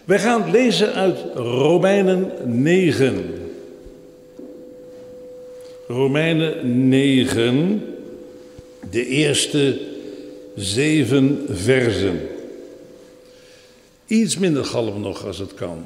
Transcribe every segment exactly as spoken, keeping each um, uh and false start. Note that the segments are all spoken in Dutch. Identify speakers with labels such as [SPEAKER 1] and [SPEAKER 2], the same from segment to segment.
[SPEAKER 1] Wij gaan lezen uit Romeinen negen. Romeinen negen, de eerste zeven versen. Iets minder galm nog als het kan.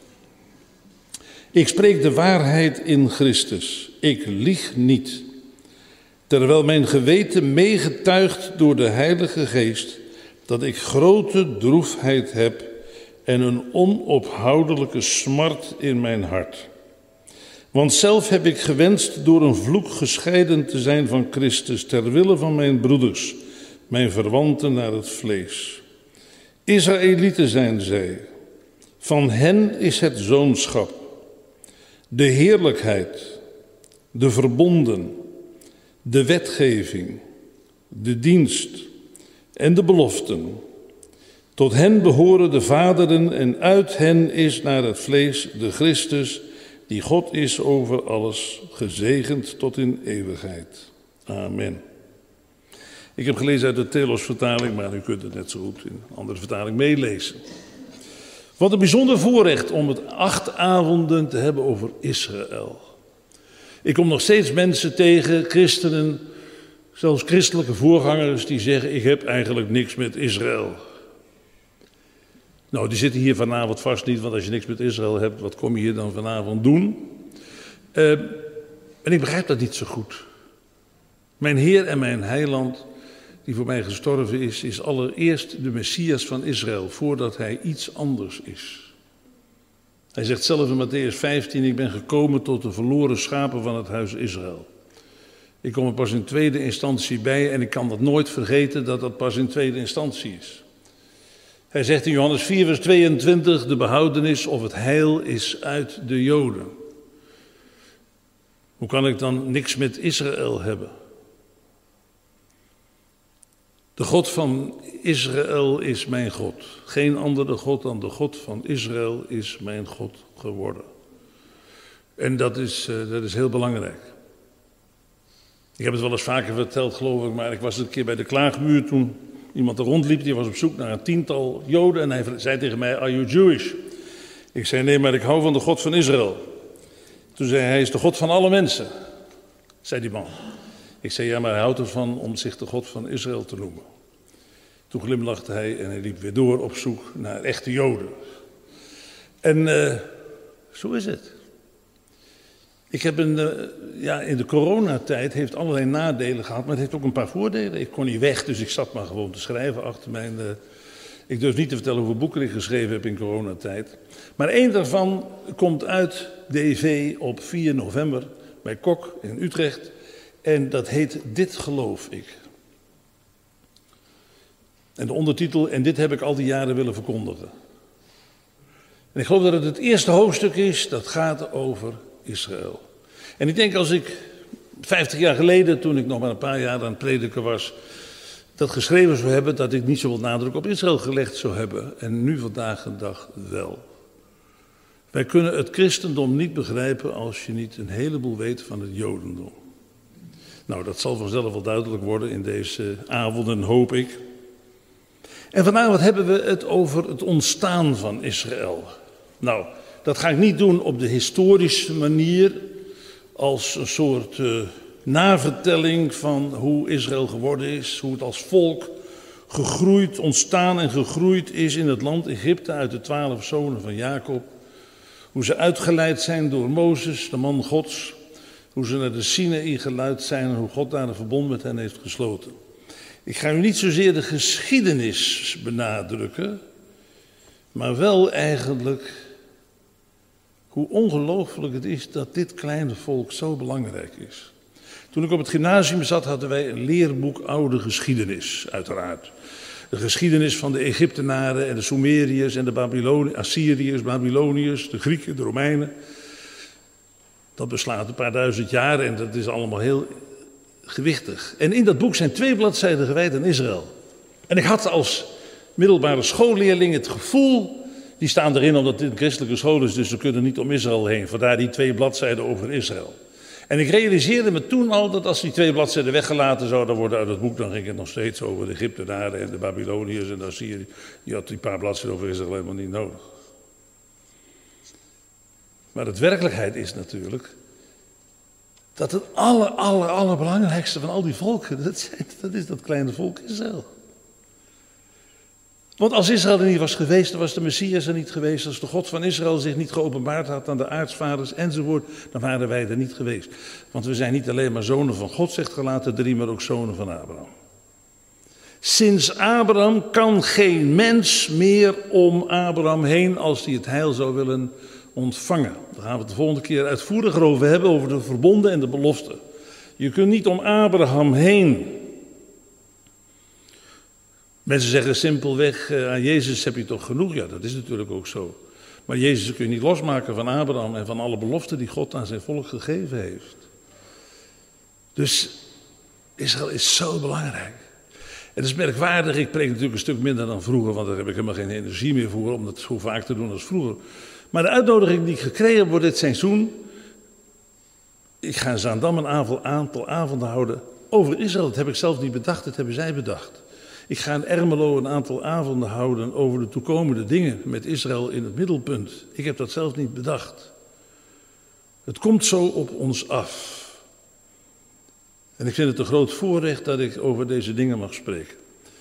[SPEAKER 1] Ik spreek de waarheid in Christus. Ik lieg niet. Terwijl mijn geweten meegetuigt door de Heilige Geest dat ik grote droefheid heb en een onophoudelijke smart in mijn hart. Want zelf heb ik gewenst door een vloek gescheiden te zijn van Christus ter wille van mijn broeders, mijn verwanten naar het vlees. Israëlieten zijn zij. Van hen is het zoonschap, de heerlijkheid, de verbonden, de wetgeving, de dienst en de beloften. Tot hen behoren de vaderen en uit hen is naar het vlees de Christus, die God is over alles, gezegend tot in eeuwigheid. Amen. Ik heb gelezen uit de Telos-vertaling, maar u kunt het net zo goed in een andere vertaling meelezen. Wat een bijzonder voorrecht om het acht avonden te hebben over Israël. Ik kom nog steeds mensen tegen, christenen, zelfs christelijke voorgangers, die zeggen: ik heb eigenlijk niks met Israël. Nou, die zitten hier vanavond vast niet, want als je niks met Israël hebt, wat kom je hier dan vanavond doen? Uh, en ik begrijp dat niet zo goed. Mijn Heer en mijn Heiland, die voor mij gestorven is, is allereerst de Messias van Israël, voordat hij iets anders is. Hij zegt zelf in Mattheüs vijftien, ik ben gekomen tot de verloren schapen van het huis Israël. Ik kom er pas in tweede instantie bij en ik kan dat nooit vergeten dat dat pas in tweede instantie is. Hij zegt in Johannes vier vers tweeëntwintig, de behoudenis of het heil is uit de Joden. Hoe kan ik dan niks met Israël hebben? De God van Israël is mijn God. Geen andere God dan de God van Israël is mijn God geworden. En dat is, uh, dat is heel belangrijk. Ik heb het wel eens vaker verteld, geloof ik, maar ik was een keer bij de klaagmuur toen iemand er rondliep. Die was op zoek naar een tiental Joden en hij zei tegen mij: Are you Jewish? Ik zei: nee, maar ik hou van de God van Israël. Toen zei hij: hij is de God van alle mensen, zei die man. Ik zei: ja, maar hij houdt ervan om zich de God van Israël te noemen. Toen glimlachte hij en hij liep weer door op zoek naar echte Joden. En uh, zo is het. Ik heb een, uh, ja, in de coronatijd heeft allerlei nadelen gehad, maar het heeft ook een paar voordelen. Ik kon niet weg, dus ik zat maar gewoon te schrijven achter mijn... Uh, ik durf niet te vertellen hoeveel boeken ik geschreven heb in coronatijd. Maar één daarvan komt uit D V op vier november bij Kok in Utrecht. En dat heet Dit geloof ik. En de ondertitel: en dit heb ik al die jaren willen verkondigen. En ik geloof dat het het eerste hoofdstuk is dat gaat over Israël. En ik denk als ik vijftig jaar geleden, toen ik nog maar een paar jaar aan het prediken was, dat geschreven zou hebben, dat ik niet zoveel nadruk op Israël gelegd zou hebben. En nu vandaag de dag wel. Wij kunnen het christendom niet begrijpen als je niet een heleboel weet van het jodendom. Nou, dat zal vanzelf wel duidelijk worden in deze avonden, hoop ik. En vanavond hebben we het over het ontstaan van Israël. Nou, dat ga ik niet doen op de historische manier, als een soort uh, navertelling van hoe Israël geworden is, hoe het als volk gegroeid, ontstaan en gegroeid is in het land Egypte uit de twaalf zonen van Jacob. Hoe ze uitgeleid zijn door Mozes, de man Gods. Hoe ze naar de Sinaï geleid zijn en hoe God daar een verbond met hen heeft gesloten. Ik ga u niet zozeer de geschiedenis benadrukken, maar wel eigenlijk hoe ongelooflijk het is dat dit kleine volk zo belangrijk is. Toen ik op het gymnasium zat, hadden wij een leerboek oude geschiedenis, uiteraard. De geschiedenis van de Egyptenaren en de Sumeriërs en de Babyloniërs, Assyriërs, Babyloniërs, de Grieken, de Romeinen. Dat beslaat een paar duizend jaar en dat is allemaal heel gewichtig. En in dat boek zijn twee bladzijden gewijd aan Israël. En ik had als middelbare schoolleerling het gevoel, die staan erin omdat dit een christelijke school is, dus ze kunnen niet om Israël heen. Vandaar die twee bladzijden over Israël. En ik realiseerde me toen al dat als die twee bladzijden weggelaten zouden worden uit het boek, dan ging het nog steeds over de Egyptenaren en de Babyloniërs en de Assyriërs. Die had die paar bladzijden over Israël helemaal niet nodig. Maar de werkelijkheid is natuurlijk dat het aller, aller, allerbelangrijkste van al die volken, dat, zijn, dat is dat kleine volk Israël. Want als Israël er niet was geweest, dan was de Messias er niet geweest. Als de God van Israël zich niet geopenbaard had aan de aartsvaders enzovoort, dan waren wij er niet geweest. Want we zijn niet alleen maar zonen van God, zegt Galaten drie, maar ook zonen van Abraham. Sinds Abraham kan geen mens meer om Abraham heen als hij het heil zou willen ontvangen. Daar gaan we het de volgende keer uitvoeriger over hebben, over de verbonden en de beloften. Je kunt niet om Abraham heen. Mensen zeggen simpelweg, aan Jezus heb je toch genoeg? Ja, dat is natuurlijk ook zo. Maar Jezus kun je niet losmaken van Abraham en van alle beloften die God aan zijn volk gegeven heeft. Dus Israël is zo belangrijk. Het is merkwaardig, ik preek natuurlijk een stuk minder dan vroeger, want daar heb ik helemaal geen energie meer voor om dat zo vaak te doen als vroeger. Maar de uitnodiging die ik gekregen heb voor dit seizoen, ik ga in Zaandam een aantal, aantal avonden houden over Israël. Dat heb ik zelf niet bedacht, dat hebben zij bedacht. Ik ga in Ermelo een aantal avonden houden over de toekomende dingen met Israël in het middelpunt. Ik heb dat zelf niet bedacht. Het komt zo op ons af. En ik vind het een groot voorrecht dat ik over deze dingen mag spreken.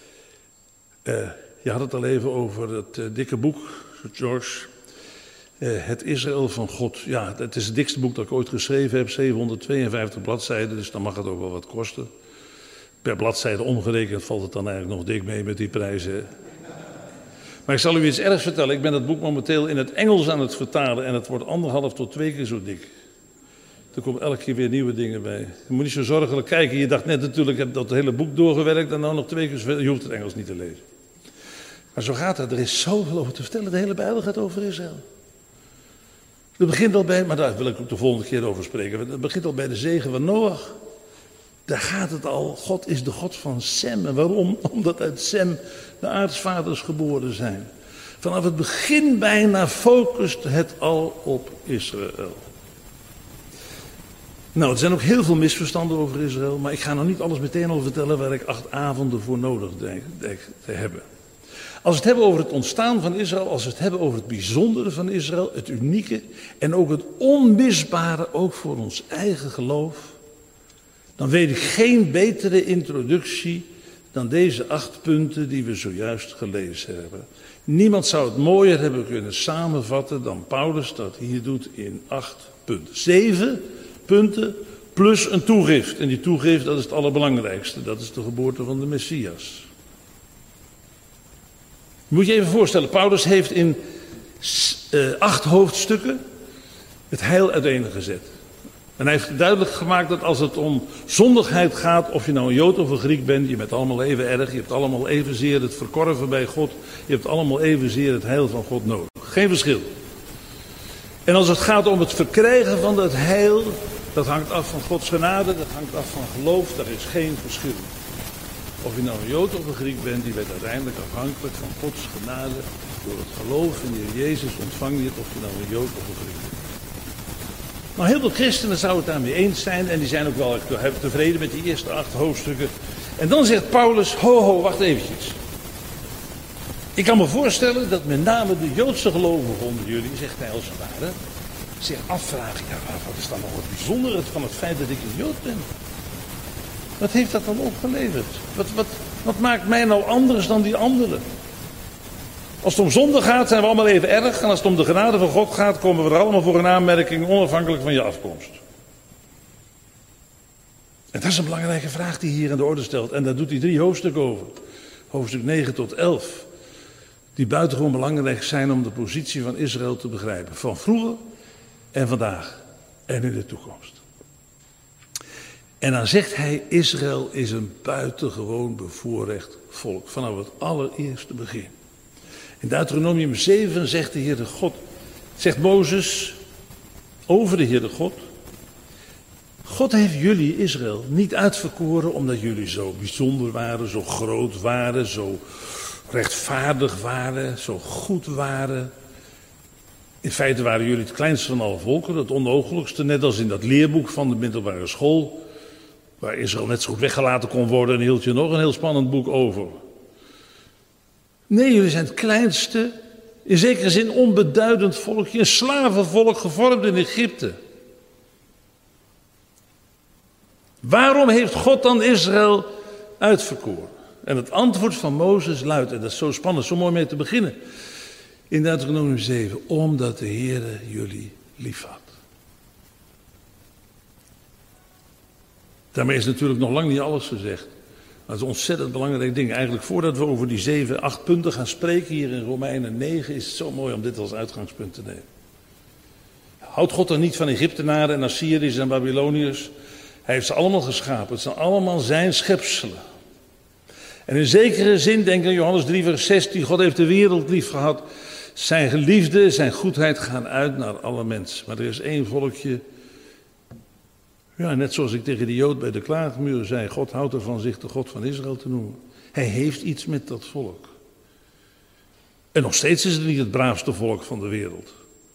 [SPEAKER 1] Uh, je had het al even over het uh, dikke boek, George. Uh, het Israël van God. Ja, het is het dikste boek dat ik ooit geschreven heb. zevenhonderdtweeënvijftig bladzijden, dus dan mag het ook wel wat kosten. Per bladzijde omgerekend valt het dan eigenlijk nog dik mee met die prijzen. Maar ik zal u iets ergs vertellen. Ik ben het boek momenteel in het Engels aan het vertalen. En het wordt anderhalf tot twee keer zo dik. Er komen elke keer weer nieuwe dingen bij. Je moet niet zo zorgelijk kijken. Je dacht net natuurlijk, ik heb dat hele boek doorgewerkt en nou nog twee keer zoveel. Je hoeft het Engels niet te lezen. Maar zo gaat het. Er is zoveel over te vertellen. De hele Bijbel gaat over Israël. Het begint al bij, maar daar wil ik ook de volgende keer over spreken. Het begint al bij de zegen van Noach. Daar gaat het al. God is de God van Sem. En waarom? Omdat uit Sem de aartsvaders geboren zijn. Vanaf het begin bijna focust het al op Israël. Nou, er zijn ook heel veel misverstanden over Israël, maar ik ga nog niet alles meteen al vertellen waar ik acht avonden voor nodig denk, denk te hebben. Als we het hebben over het ontstaan van Israël, als we het hebben over het bijzondere van Israël, het unieke en ook het onmisbare, ook voor ons eigen geloof, dan weet ik geen betere introductie dan deze acht punten die we zojuist gelezen hebben. Niemand zou het mooier hebben kunnen samenvatten dan Paulus dat hier doet in acht punten. Zeven punten plus een toegift. En die toegift, dat is het allerbelangrijkste. Dat is de geboorte van de Messias. Moet je even voorstellen, Paulus heeft in uh, acht hoofdstukken het heil uiteengezet. En hij heeft duidelijk gemaakt dat als het om zondigheid gaat, of je nou een Jood of een Griek bent, je bent allemaal even erg, je hebt allemaal evenzeer het verkorven bij God, je hebt allemaal evenzeer het heil van God nodig. Geen verschil. En als het gaat om het verkrijgen van dat heil, dat hangt af van Gods genade, dat hangt af van geloof, daar is geen verschil. Of je nou een Jood of een Griek bent, die bent uiteindelijk afhankelijk van Gods genade. Door het geloof in de Heer Jezus ontvang je het, of je nou een Jood of een Griek bent. Nou, heel veel christenen zouden het daarmee eens zijn en die zijn ook wel tevreden met die eerste acht hoofdstukken. En dan zegt Paulus, ho ho, wacht eventjes. Ik kan me voorstellen dat met name de Joodse gelovigen onder jullie, zegt hij als het ware, zich afvragen, ja, wat is dan nog het bijzondere van het feit dat ik een Jood ben? Wat heeft dat dan opgeleverd? Wat, wat, wat maakt mij nou anders dan die anderen? Als het om zonde gaat, zijn we allemaal even erg. En als het om de genade van God gaat, komen we er allemaal voor een aanmerking, onafhankelijk van je afkomst. En dat is een belangrijke vraag die hier aan de orde stelt. En daar doet hij drie hoofdstukken over. Hoofdstuk negen tot elf. Die buitengewoon belangrijk zijn om de positie van Israël te begrijpen. Van vroeger en vandaag en in de toekomst. En dan zegt hij, Israël is een buitengewoon bevoorrecht volk. Vanaf het allereerste begin. In Deuteronomium zeven zegt de Heere God, zegt Mozes over de Heere God. God heeft jullie, Israël, niet uitverkoren omdat jullie zo bijzonder waren, zo groot waren, zo rechtvaardig waren, zo goed waren. In feite waren jullie het kleinste van alle volken, het onmogelijkste, net als in dat leerboek van de middelbare school, waar Israël net zo goed weggelaten kon worden en hield je nog een heel spannend boek over. Nee, jullie zijn het kleinste In zekere zin onbeduidend volkje, een slavenvolk gevormd in Egypte. Waarom heeft God dan Israël uitverkoren? En het antwoord van Mozes luidt, en dat is zo spannend, zo mooi mee te beginnen. In Deuteronomium zeven, omdat de Heere jullie lief had. Daarmee is natuurlijk nog lang niet alles gezegd. Dat is een ontzettend belangrijk ding. Eigenlijk voordat we over die zeven, acht punten gaan spreken hier in Romeinen negen, is het zo mooi om dit als uitgangspunt te nemen. Houdt God er niet van Egyptenaren en Assyriërs en Babyloniërs? Hij heeft ze allemaal geschapen. Het zijn allemaal zijn schepselen. En in zekere zin, denk aan Johannes drie vers zestien, God heeft de wereld lief gehad. Zijn liefde, zijn goedheid gaan uit naar alle mensen. Maar er is één volkje. Ja, net zoals ik tegen de Jood bij de klaagmuur zei, God houdt ervan zich de God van Israël te noemen. Hij heeft iets met dat volk. En nog steeds is het niet het braafste volk van de wereld.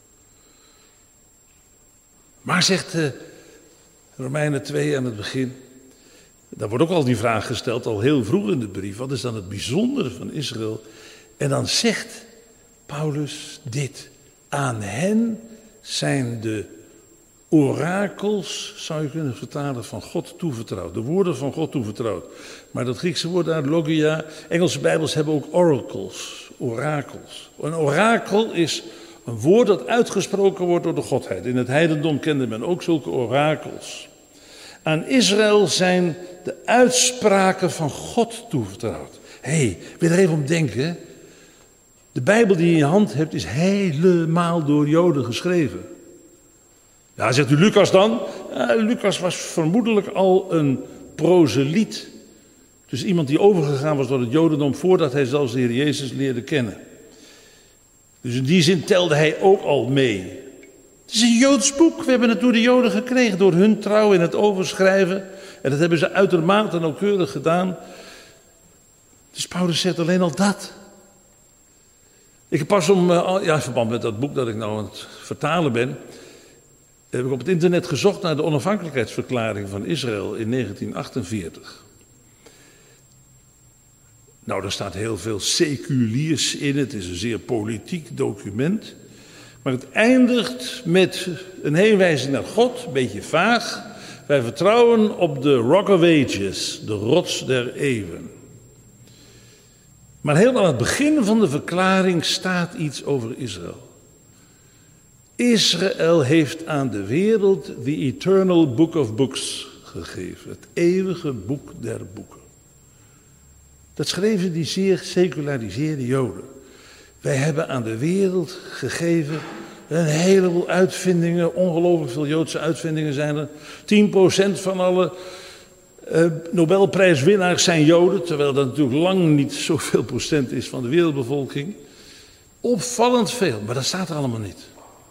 [SPEAKER 1] Maar zegt uh, Romeinen twee aan het begin, daar wordt ook al die vraag gesteld, al heel vroeg in de brief, wat is dan het bijzondere van Israël? En dan zegt Paulus dit, aan hen zijn de orakels, zou je kunnen vertalen, van God toevertrouwd. De woorden van God toevertrouwd. Maar dat Griekse woord daar, logia, Engelse Bijbels hebben ook oracles, orakels. Een orakel is een woord dat uitgesproken wordt door de Godheid. In het heidendom kende men ook zulke orakels. Aan Israël zijn de uitspraken van God toevertrouwd. Hé, hey, wil je er even om denken? De Bijbel die je in je hand hebt is helemaal door Joden geschreven. Ja, zegt u Lucas dan? Uh, Lucas was vermoedelijk al een proseliet. Dus iemand die overgegaan was door het Jodendom voordat hij zelfs de Heer Jezus leerde kennen. Dus in die zin telde hij ook al mee. Het is een Joods boek. We hebben het door de Joden gekregen, door hun trouw in het overschrijven. En dat hebben ze uitermate nauwkeurig gedaan. Dus Paulus zegt alleen al dat. Ik heb pas om, ja, in verband met dat boek dat ik nou aan het vertalen ben, heb ik op het internet gezocht naar de onafhankelijkheidsverklaring van Israël in negentien achtenveertig. Nou, daar staat heel veel seculiers in. Het is een zeer politiek document. Maar het eindigt met een heenwijzing naar God, een beetje vaag. Wij vertrouwen op de Rock of Ages, de rots der eeuwen. Maar heel aan het begin van de verklaring staat iets over Israël. Israël heeft aan de wereld the eternal book of books gegeven. Het eeuwige boek der boeken. Dat schreven die zeer seculariseerde Joden. Wij hebben aan de wereld gegeven een heleboel uitvindingen. Ongelooflijk veel Joodse uitvindingen zijn er. tien procent van alle uh, Nobelprijswinnaars zijn Joden. Terwijl dat natuurlijk lang niet zoveel procent is van de wereldbevolking. Opvallend veel, maar dat staat er allemaal niet.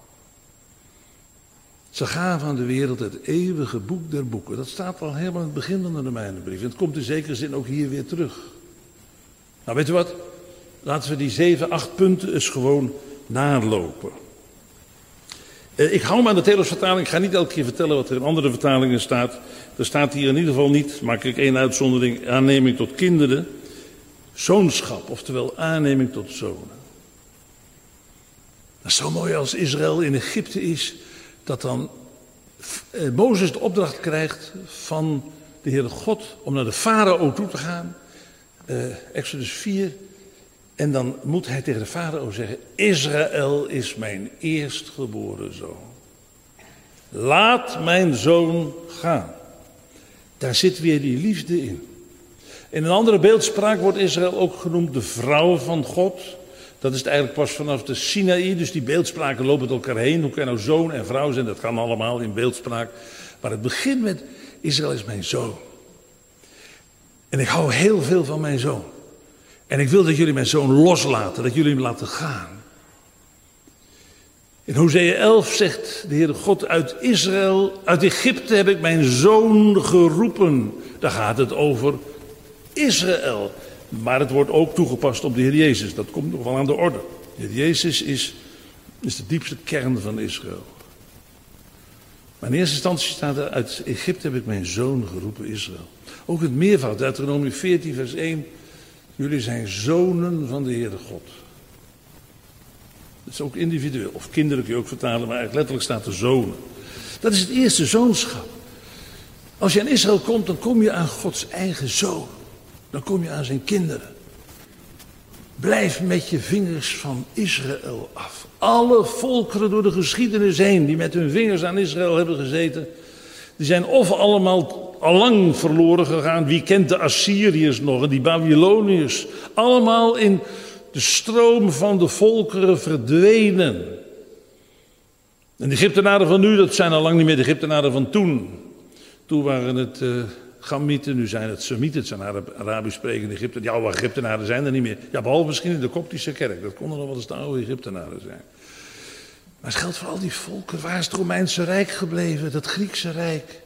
[SPEAKER 1] Ze gaven aan de wereld het eeuwige boek der boeken. Dat staat al helemaal aan het begin van de Romeinenbrief. En het komt in zekere zin ook hier weer terug. Nou, weet u wat? Laten we die zeven, acht punten eens gewoon nalopen. Eh, ik hou me aan de Telos-vertaling. Ik ga niet elke keer vertellen wat er in andere vertalingen staat. Er staat hier in ieder geval niet, maak ik één uitzondering, aanneming tot kinderen. Zoonschap, oftewel aanneming tot zonen. Dat is zo mooi als Israël in Egypte is, dat dan eh, Mozes de opdracht krijgt van de Heere God om naar de farao toe te gaan. Uh, Exodus vier. En dan moet hij tegen de farao zeggen, Israël is mijn eerstgeboren zoon. Laat mijn zoon gaan. Daar zit weer die liefde in. In een andere beeldspraak wordt Israël ook genoemd de vrouw van God. Dat is het eigenlijk pas vanaf de Sinaï, dus die beeldspraken lopen door elkaar heen. Hoe kan nou zoon en vrouw zijn? Dat kan allemaal in beeldspraak. Maar het begint met, Israël is mijn zoon. En ik hou heel veel van mijn zoon. En ik wil dat jullie mijn zoon loslaten, dat jullie hem laten gaan. In Hosea elf zegt de Heere God, uit Israël, uit Egypte heb ik mijn zoon geroepen. Daar gaat het over Israël. Maar het wordt ook toegepast op de Heer Jezus. Dat komt nog wel aan de orde. De Heer Jezus is, is de diepste kern van Israël. Maar in eerste instantie staat er, uit Egypte heb ik mijn zoon geroepen, Israël. Ook het meervoud, Deuteronomium veertien vers één. Jullie zijn zonen van de Heere God. Dat is ook individueel. Of kinderen kun je ook vertalen, maar eigenlijk letterlijk staat er zonen. Dat is het eerste zoonschap. Als je aan Israël komt, dan kom je aan Gods eigen zoon. Dan kom je aan zijn kinderen. Blijf met je vingers van Israël af. Alle volkeren door de geschiedenis heen die met hun vingers aan Israël hebben gezeten, die zijn of allemaal allang verloren gegaan. Wie kent de Assyriërs nog en die Babyloniërs? Allemaal in de stroom van de volkeren verdwenen. En de Egyptenaren van nu, dat zijn al lang niet meer de Egyptenaren van toen. Toen waren het uh, Gamieten, nu zijn het Semieten, het zijn Arabisch sprekende Egypten. Die oude Egyptenaren zijn er niet meer. Ja, behalve misschien in de Koptische kerk. Dat konden nog wel eens de oude Egyptenaren zijn. Maar het geldt voor al die volken. Waar is het Romeinse Rijk gebleven? Dat Griekse Rijk.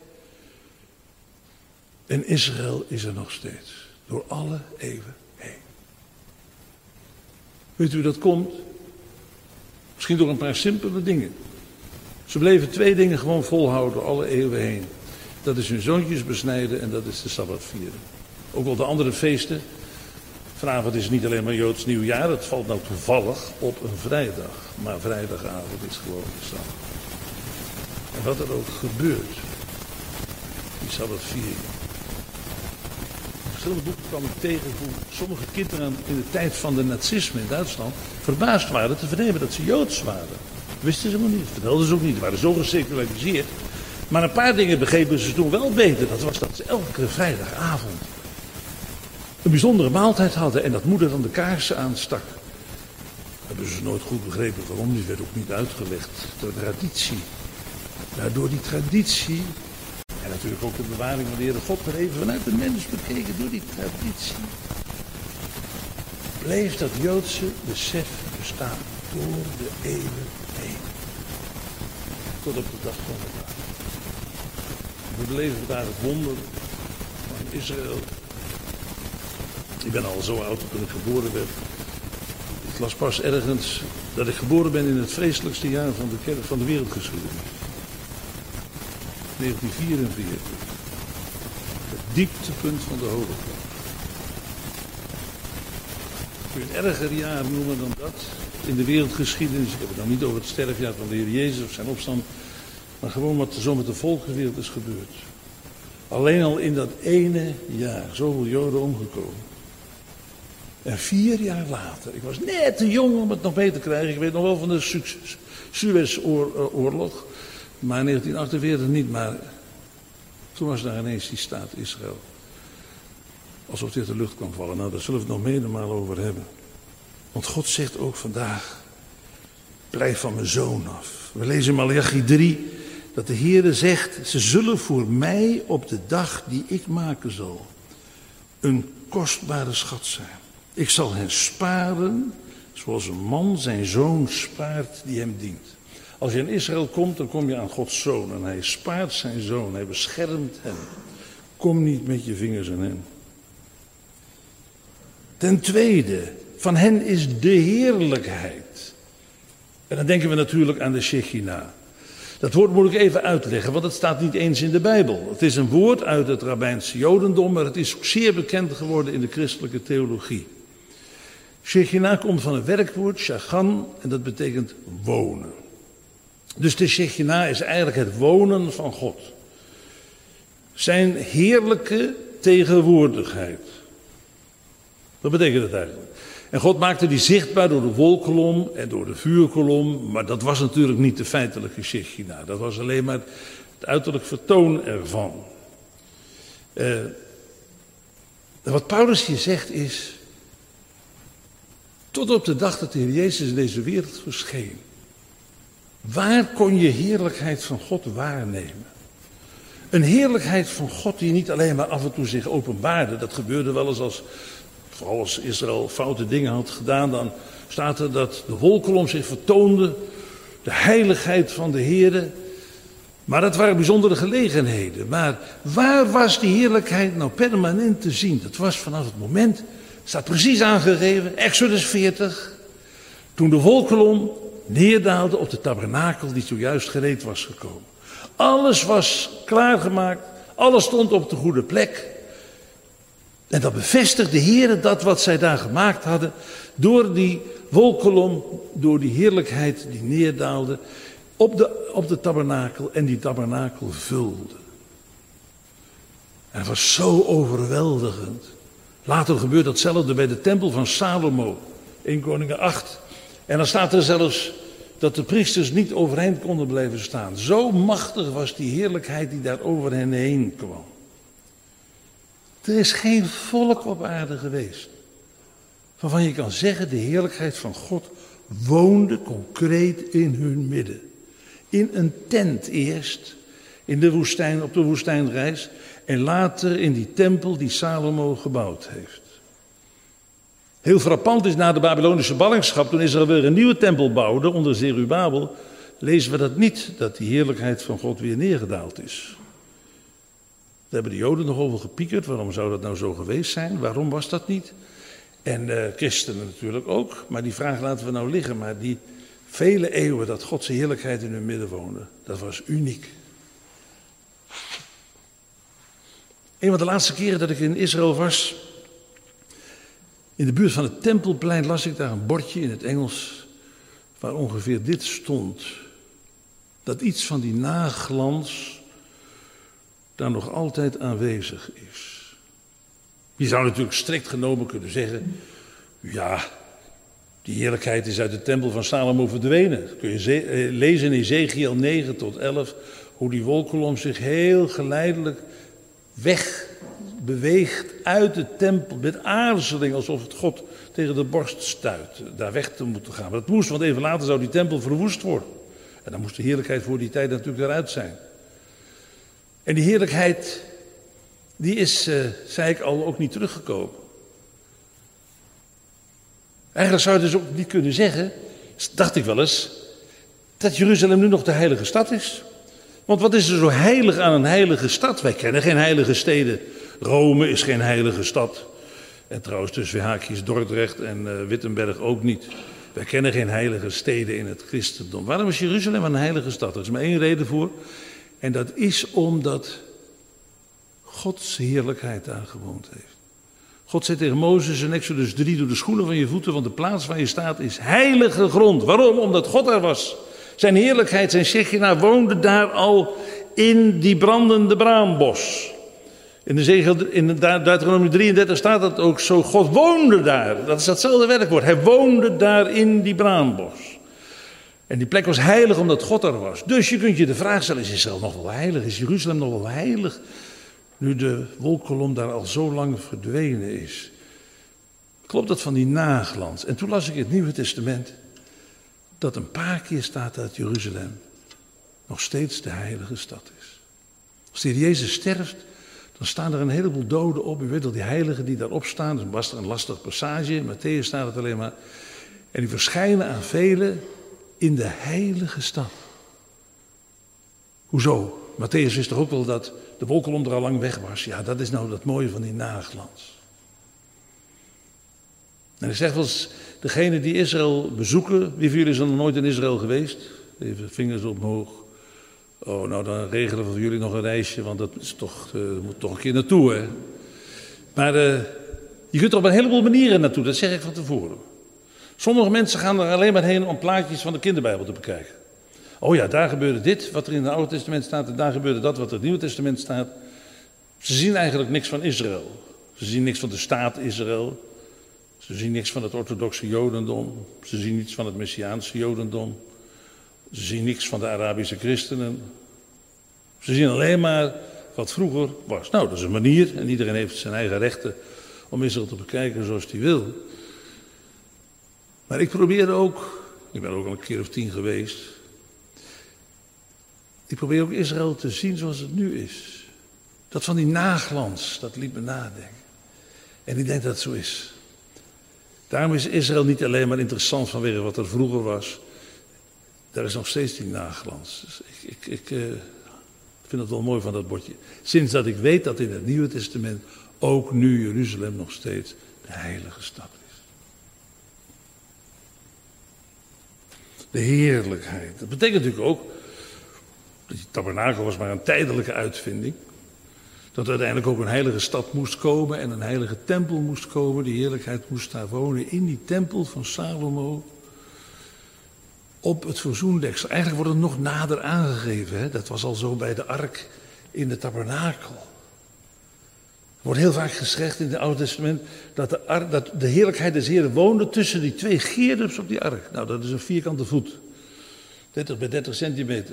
[SPEAKER 1] En Israël is er nog steeds. Door alle eeuwen heen. Weet u hoe dat komt? Misschien door een paar simpele dingen. Ze bleven twee dingen gewoon volhouden alle eeuwen heen. Dat is hun zoontjes besnijden en dat is de Sabbat vieren. Ook wel de andere feesten. Vanavond is niet alleen maar Joods nieuwjaar. Het valt nou toevallig op een vrijdag. Maar vrijdagavond is gewoon de Sabbat. En wat er ook gebeurt. Die Sabbat vieren. In verschillende boeken kwam ik tegen hoe sommige kinderen in de tijd van de nazisme in Duitsland verbaasd waren te vernemen dat ze Joods waren. Dat wisten ze nog niet. Dat vertelden ze ook niet. Ze waren zo geseculariseerd. Maar een paar dingen begrepen ze toen wel beter. Dat was dat ze elke vrijdagavond een bijzondere maaltijd hadden. En dat moeder dan de kaarsen aanstak. Dat hebben ze nooit goed begrepen waarom. Die werd ook niet uitgelegd. De traditie. Ja, door die traditie. En natuurlijk ook de bewaring van de Heere God. Maar even vanuit de mens bekeken. Door die traditie. Bleef dat Joodse besef bestaan. Door de eeuwen heen. Tot op de dag van vandaag. We beleven vandaag het wonder van Israël. Ik ben al zo oud toen ik geboren werd. Ik las pas ergens dat ik geboren ben in het vreselijkste jaar van de, kerk, van de wereldgeschiedenis. negentien vierenveertig. Het dieptepunt van de holocaust. Kun je een erger jaar noemen dan dat in de wereldgeschiedenis? Ik heb het dan niet over het sterfjaar van de Heer Jezus of zijn opstand. Maar gewoon wat er zo met de volkenwereld is gebeurd. Alleen al in dat ene jaar zoveel Joden omgekomen. En vier jaar later, ik was net te jong om het nog mee te krijgen. Ik weet nog wel van de Suez-oorlog. Maar in negentien achtenveertig niet. Maar toen was daar ineens die staat Israël. Alsof dit de lucht kwam vallen. Nou, daar zullen we het nog menigmaal over hebben. Want God zegt ook vandaag, blijf van mijn zoon af. We lezen in Maleachi drie dat de Heere zegt, ze zullen voor mij op de dag die ik maken zal een kostbare schat zijn. Ik zal hen sparen zoals een man zijn zoon spaart die hem dient. Als je in Israël komt, dan kom je aan Gods zoon en hij spaart zijn zoon, hij beschermt hem. Kom niet met je vingers aan hem. Ten tweede, van hen is de heerlijkheid. En dan denken we natuurlijk aan de Shechina. Dat woord moet ik even uitleggen, want het staat niet eens in de Bijbel. Het is een woord uit het rabbijnse Jodendom, maar het is ook zeer bekend geworden in de christelijke theologie. Shechina komt van het werkwoord shachan en dat betekent wonen. Dus de Shechina is eigenlijk het wonen van God. Zijn heerlijke tegenwoordigheid. Wat betekent het eigenlijk? En God maakte die zichtbaar door de wolkolom en door de vuurkolom. Maar dat was natuurlijk niet de feitelijke Shechina. Dat was alleen maar het uiterlijk vertoon ervan. Uh, wat Paulus hier zegt is, tot op de dag dat de Heer Jezus in deze wereld verscheen, waar kon je heerlijkheid van God waarnemen? Een heerlijkheid van God die niet alleen maar af en toe zich openbaarde. Dat gebeurde wel eens als, vooral als Israël foute dingen had gedaan, dan staat er dat de wolkolom zich vertoonde, de heiligheid van de Heere. Maar dat waren bijzondere gelegenheden. Maar waar was die heerlijkheid nou permanent te zien? Dat was vanaf het moment, staat precies aangegeven, Exodus veertig, toen de wolkolom neerdaalde op de tabernakel die zojuist gereed was gekomen. Alles was klaargemaakt, alles stond op de goede plek. En dat bevestigde de Heere dat wat zij daar gemaakt hadden, door die wolkolom door die heerlijkheid die neerdaalde op de, op de tabernakel en die tabernakel vulde. En het was zo overweldigend. Later gebeurt datzelfde bij de tempel van Salomo, eerste Koningen acht. En dan staat er zelfs dat de priesters niet overeind konden blijven staan. Zo machtig was die heerlijkheid die daar over hen heen kwam. Er is geen volk op aarde geweest waarvan je kan zeggen de heerlijkheid van God woonde concreet in hun midden. In een tent eerst, in de woestijn, op de woestijnreis en later in die tempel die Salomo gebouwd heeft. Heel frappant is na de Babylonische ballingschap, toen Israël weer een nieuwe tempel bouwde onder Zerubabel, lezen we dat niet, dat die heerlijkheid van God weer neergedaald is. Daar hebben de Joden nog over gepiekerd, waarom zou dat nou zo geweest zijn, waarom was dat niet? En uh, christenen natuurlijk ook, maar die vraag laten we nou liggen. Maar die vele eeuwen dat Gods heerlijkheid in hun midden woonde, dat was uniek. Een van de laatste keren dat ik in Israël was, in de buurt van het Tempelplein, las ik daar een bordje in het Engels, waar ongeveer dit stond. Dat iets van die naglans daar nog altijd aanwezig is. Je zou natuurlijk strikt genomen kunnen zeggen, ja, die heerlijkheid is uit de tempel van Salomo verdwenen. Kun je lezen in Ezekiel negen tot elf, hoe die wolkolom zich heel geleidelijk wegbeweegt uit de tempel, met aarzeling, alsof het God tegen de borst stuit, daar weg te moeten gaan. Maar dat moest, want even later zou die tempel verwoest worden. En dan moest de heerlijkheid voor die tijd natuurlijk eruit zijn. En die heerlijkheid, die is, uh, zei ik al, ook niet teruggekomen. Eigenlijk zou je dus ook niet kunnen zeggen, dacht ik wel eens, dat Jeruzalem nu nog de heilige stad is. Want wat is er zo heilig aan een heilige stad? Wij kennen geen heilige steden. Rome is geen heilige stad. En trouwens tussen haakjes Dordrecht en uh, Wittenberg ook niet. Wij kennen geen heilige steden in het christendom. Waarom is Jeruzalem een heilige stad? Er is maar één reden voor. En dat is omdat Gods heerlijkheid daar gewoond heeft. God zei tegen Mozes in Exodus drie, doe de schoenen van je voeten, want de plaats waar je staat is heilige grond. Waarom? Omdat God daar was. Zijn heerlijkheid, zijn Shechina woonde daar al in die brandende braambos. In de zegel, in de Deuteronomium drieëndertig staat dat ook zo. God woonde daar. Dat is datzelfde werkwoord. Hij woonde daar in die braambos. En die plek was heilig omdat God er was. Dus je kunt je de vraag stellen, is Israël nog wel heilig? Is Jeruzalem nog wel heilig? Nu de wolkolom daar al zo lang verdwenen is. Klopt dat van die naglans? En toen las ik in het Nieuwe Testament dat een paar keer staat dat Jeruzalem nog steeds de heilige stad is. Als de Heer Jezus sterft, dan staan er een heleboel doden op. U weet al, die heiligen die daarop staan, dat was een lastig passage, in Matthäus staat het alleen maar. En die verschijnen aan velen in de heilige stad. Hoezo? Matthäus wist toch ook wel dat de wolkolom er al lang weg was. Ja, dat is nou dat mooie van die naglans. En ik zeg wel eens, degene die Israël bezoeken, wie van jullie is er nog nooit in Israël geweest? Even vingers omhoog. Oh, nou dan regelen we voor jullie nog een reisje, want dat is toch, uh, moet toch een keer naartoe, hè. Maar uh, je kunt er op een heleboel manieren naartoe, dat zeg ik van tevoren. Sommige mensen gaan er alleen maar heen om plaatjes van de kinderbijbel te bekijken. Oh ja, daar gebeurde dit, wat er in het Oude Testament staat, en daar gebeurde dat, wat er in het Nieuwe Testament staat. Ze zien eigenlijk niks van Israël. Ze zien niks van de staat Israël. Ze zien niks van het orthodoxe jodendom. Ze zien niets van het messiaanse jodendom. Ze zien niks van de Arabische christenen. Ze zien alleen maar wat vroeger was. Nou, dat is een manier en iedereen heeft zijn eigen rechten om Israël te bekijken zoals hij wil. Maar ik probeer ook, ik ben ook al een keer of tien geweest. Ik probeer ook Israël te zien zoals het nu is. Dat van die naglans, dat liet me nadenken. En ik denk dat het zo is. Daarom is Israël niet alleen maar interessant vanwege wat er vroeger was. Daar is nog steeds die naglans. Dus ik, ik, ik uh, vind het wel mooi van dat bordje. Sinds dat ik weet dat in het Nieuwe Testament ook nu Jeruzalem nog steeds de heilige stad is. De heerlijkheid. Dat betekent natuurlijk ook, dat die tabernakel was maar een tijdelijke uitvinding. Dat er uiteindelijk ook een heilige stad moest komen en een heilige tempel moest komen. Die heerlijkheid moest daar wonen in die tempel van Salomo. Op het verzoendeksel. Eigenlijk wordt het nog nader aangegeven. Hè? Dat was al zo bij de ark in de tabernakel. Er wordt heel vaak gezegd in het Oude Testament dat de, ark, dat de heerlijkheid des Heren woonde tussen die twee gerubs op die ark. Nou, dat is een vierkante voet. dertig bij dertig centimeter.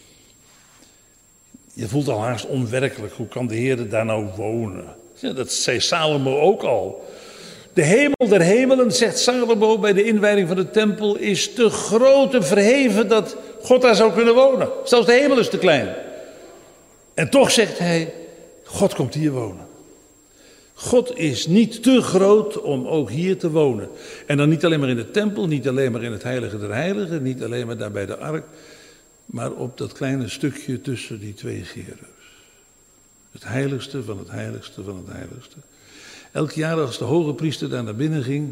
[SPEAKER 1] Je voelt al haast onwerkelijk. Hoe kan de Heer daar nou wonen? Ja, dat zei Salomo ook al. De hemel der hemelen, zegt Salomo bij de inwijding van de tempel, is te groot en verheven dat God daar zou kunnen wonen. Zelfs de hemel is te klein. En toch zegt hij, God komt hier wonen. God is niet te groot om ook hier te wonen. En dan niet alleen maar in de tempel, niet alleen maar in het heilige der heiligen, niet alleen maar daar bij de ark, maar op dat kleine stukje tussen die twee gerubs. Het heiligste van het heiligste van het heiligste. Elk jaar als de hoge priester daar naar binnen ging,